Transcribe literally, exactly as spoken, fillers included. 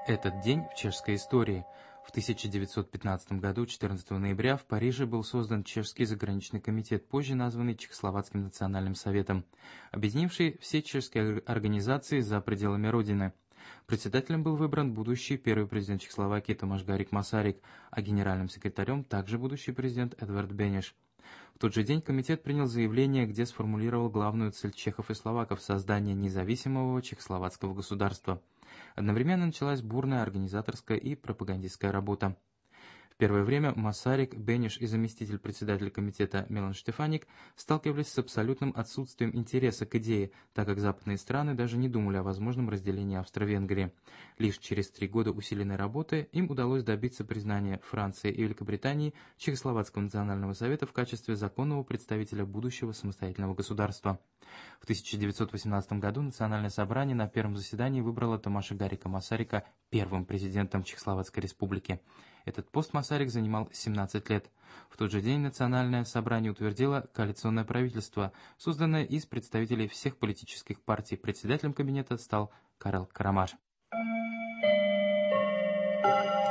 Этот день в чешской истории. В тысяча девятьсот пятнадцатом году, четырнадцатого ноября, в Париже был создан Чешский заграничный комитет, позже названный Чехословацким национальным советом, объединивший все чешские организации за пределами Родины. Председателем был выбран будущий первый президент Чехословакии Томаш Гарик Масарик, а генеральным секретарем также будущий президент Эдвард Бенеш. В тот же день комитет принял заявление, где сформулировал главную цель чехов и словаков – создание независимого чехословацкого государства. Одновременно началась бурная организаторская и пропагандистская работа. В первое время Масарик, Бенеш и заместитель председателя комитета Милан Штефаник сталкивались с абсолютным отсутствием интереса к идее, так как западные страны даже не думали о возможном разделении Австро-Венгрии. Лишь через три года усиленной работы им удалось добиться признания Франции и Великобритании Чехословацкого национального совета в качестве законного представителя будущего самостоятельного государства. В тысяча девятьсот восемнадцатом году Национальное собрание на первом заседании выбрало Томаша Гарика Масарика первым президентом Чехословацкой республики. Этот пост Масарик занимал семнадцать лет. В тот же день Национальное собрание утвердило коалиционное правительство, созданное из представителей всех политических партий. Председателем кабинета стал Карел Карамаш.